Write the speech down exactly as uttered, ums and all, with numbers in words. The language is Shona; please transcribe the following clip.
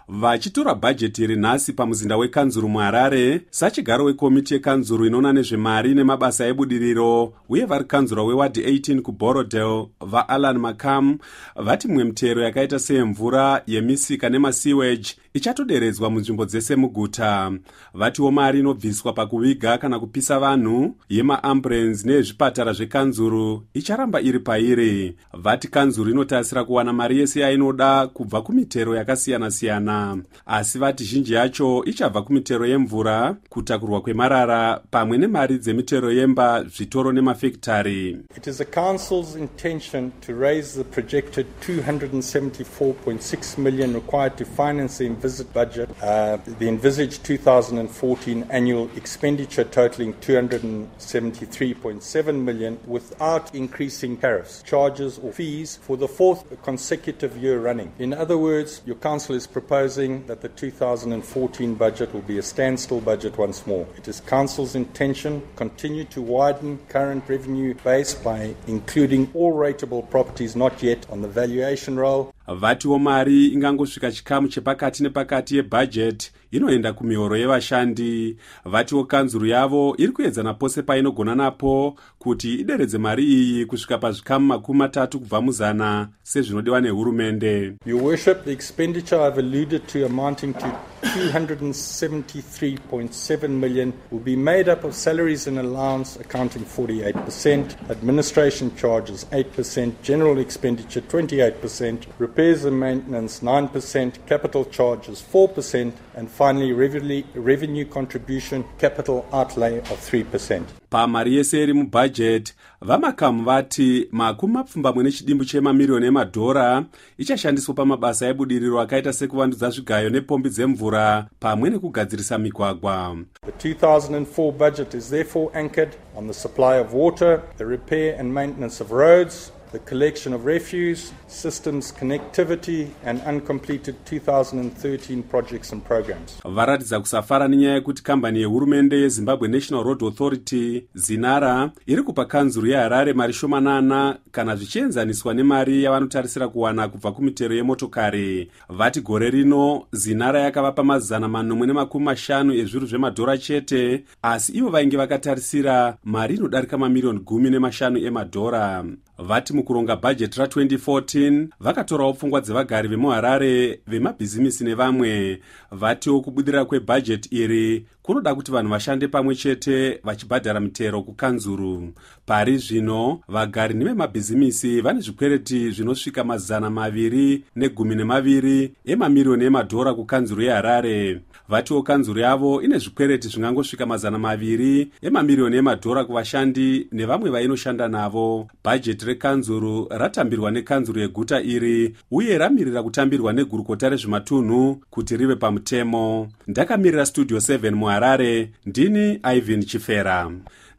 Vachitora bhajeti iri nhasi pamuzinda wekanzuru muHarare, sachigaro wekomiti yekanzuru inoona nezvemari nemabasa ebudiriro uye vari kanzura wewadhi eighteen kuBorodale, vaAlan Makam, vati mimwe mitero yakaita seyemvura, yemisika nemasiweji ichatoderedzwa munzvimbo dzese muguta. Vatiwo mari inobviswa pakuviga kana kupisa vanhu yemaamburenzi nezvipatara zvekanzuru icharamba iri pairi. Vati kanzuru inotarisira kuwana mari yese yainoda kubva kumitero yakasiyana-siyana, asi vati zhinji yacho ichabva kumitero yemvura, kutakurwa kwemarara pamwe nemari dzemitero yemba, zvitoro nemafekitari. It is the council's intention to raise the projected two hundred seventy-four point six million required to finance the envisaged budget, uh, the envisaged two thousand fourteen annual expenditure totaling two hundred seventy-three point seven million without increasing tariffs, charges or fees for the fourth consecutive year running. In other words, your council is proposing that the two thousand fourteen budget will be a standstill budget once more. It is council's intention to continue to widen current revenue base by including all rateable properties not yet on the valuation roll. Vatiwo mari ingangosvika chikamu chepakati nepakati yebhajeti inoenda kumihoro yevashandi. Vatiwo kanzuru yavo iri kuedzana pose painogona napo kuti ideredze mari iyi kusvika pazvikamu makumi matatu kubva muzana sezvinodiwa nehurumende. Your worship, the expenditure I've alluded to amounting to two hundred seventy-three point seven million will be made up of salaries and allowance accounting forty-eight percent, administration charges eight percent, general expenditure twenty-eight percent, repairs and maintenance nine percent, capital charges four percent, and finally revenue, revenue contribution capital outlay of three percent. Pamari yese iri mubhajeti, vaMakam vati makumi mapfumbamwe nechidimbu chemamiliyoni emadhora ichashandiswa pamabasa ebudiriro akaita sekuvandudza zvigayo nepombi dzemvura pamwe nekugadzirisa migwagwa. The two thousand four budget is therefore anchored on the supply of water, the repair and maintenance of roads, the collection of refuse, systems connectivity, and uncompleted two thousand thirteen projects and programs. Varatidza kusafara nenyaya yekuti kambani yehurumende yeZimbabwe National Road Authority, Zinara, iri kupa kanzuru yeHarare mari shomanana kana zvichienzaniswa nemari yavanotarisira kuwana kubva kumitero yemotokari. Vati gore rino Zinara yakavapa mazana manomwe nemakumi mashanu ezviru zvemadhora chete, asi ivo vainge vakatarisira mari inodarika mamiliyoni gumi nemashanu emadhora. Vati mukuronga bhajeti ra-twenty fourteen vakatorawo pfungwa dzevagari vemuHarare, vemabhizimisi nevamwe. Vatiwo kubudira kwebhajeti iri kunoda kuti vanhu vashande pamwe chete vachibhadhara mitero kukanzuru. Pari zvino vagari nevemabhizimisi vane zvikwereti zvinosvika mazana maviri negumi nemaviri emamiliyoni emadhora kukanzuru yeHarare. Vatiwo kanzuru yavo ine zvikwereti zvingangosvika mazana maviri emamiliyoni emadhora kuvashandi nevamwe vainoshanda navo. Bhajeti rekanzuru ratambirwa nekanzuru yeguta iri uye ramirira kutambirwa negurukota rezvematunhu kuti rive pamutemo. Ndakamirira Studio seven muHarare, ndini Ivan Chifera.